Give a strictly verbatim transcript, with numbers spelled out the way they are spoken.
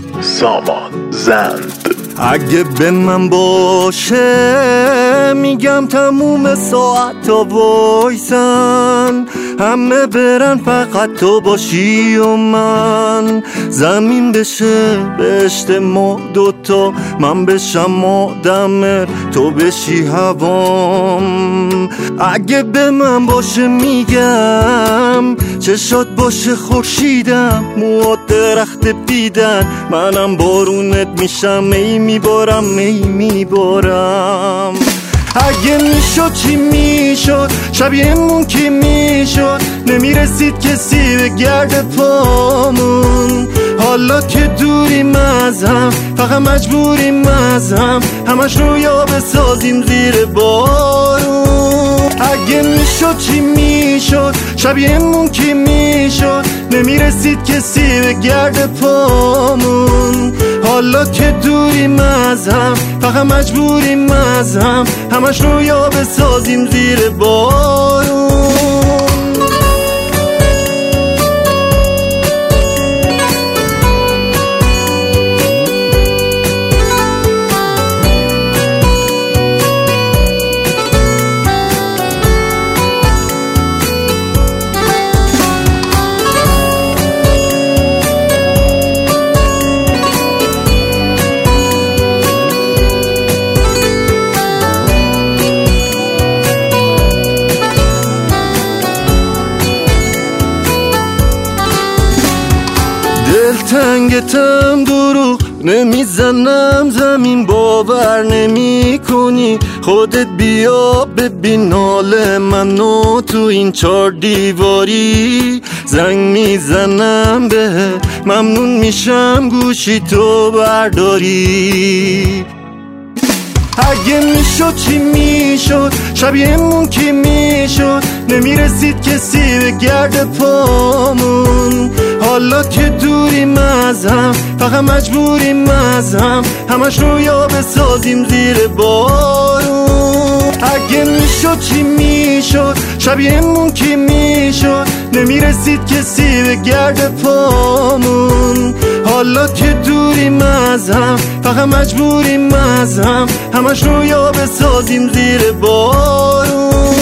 سامان زند. اگه به من باشه میگم تموم ساعت ها وایسن، همه برن فقط تو باشی و من. زمین بشه بهشت ما دوتا، من بشم آدم تو بشی هوام. اگه به من باشه میگم چشات باشه خورشیدم، موات درخت بیدن، منم بارونت میشم، می میبارم می میبارم. اگه میشد چی میشد، شبیهمون کی میشد، نمیرسید کسی به گرد پامون. حالا که دوریم از هم، فقط مجبوریم از هم، همش رویا بسازیم زیر بارون. اگه میشد چی میشد، شبیهمون کی میشد، نمیرسید کسی به گرد پامون. حالا که دوریم از هم، فقط مجبوریم از هم، همش رویا بسازیم زیر بارون. دلتنگتم دروغ نمیزنم، زمین باور نمی کنی، خودت بیا ببین حال منو تو این چار دیواری. زنگ میزنم به ممنون میشم گوشی تو برداری. اگه میشد چی میشد، شبیهمون کی میشد، نمیرسید کسی به گرد پامون. حالا که دوریم از هم، فقط مجبوریم از هم، همش رویا بسازیم زیر بارون. اگه میشد چی میشد، شبیهمون کی میشد، نمیرسید کسی به گرد پامون. حالا که دوریم از هم، فقط مجبوریم از هم، همش رویا بسازیم زیر بارون.